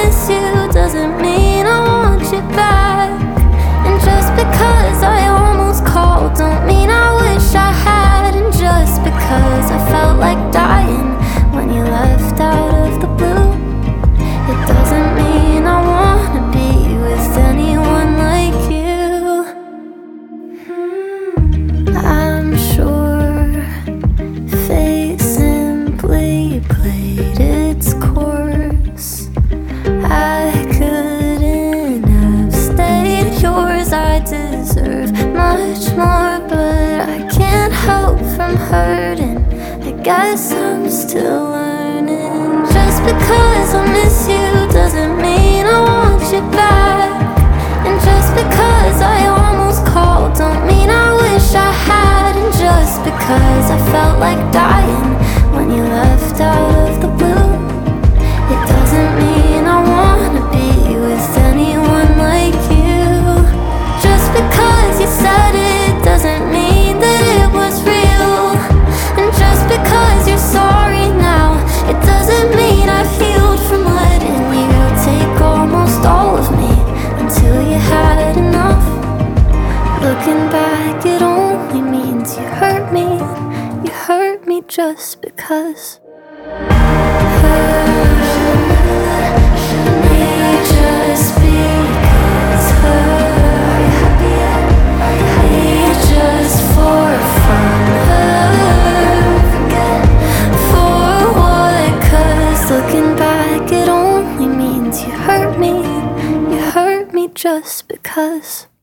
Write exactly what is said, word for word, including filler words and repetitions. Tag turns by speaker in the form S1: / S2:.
S1: miss you doesn't mean I want you back. And just because I almost called don't mean I wish I had. And just because I felt like dying when you left out of the blue, it doesn't mean I wanna be with anyone like you. I'm sure fate simply played its course. I couldn't have stayed yours. I deserve much more, but I can't help from hurting. I guess I'm still learning. Just because I miss you doesn't mean I want you back. And just because I almost called don't mean I wish I had. And just because I felt like dying when you left out of the blue, it doesn't mean I wanna be with anyone like you. Just because you said it doesn't mean that it was real. And just because you're sorry now, it doesn't mean I've healed from letting you take almost all of me until you had enough. Looking back, it only means you hurt me. You hurt me just because. Hurt me just because. Hurt me just for fun. Hurt for what? 'Cause looking back, it only means you hurt me. You hurt me just because.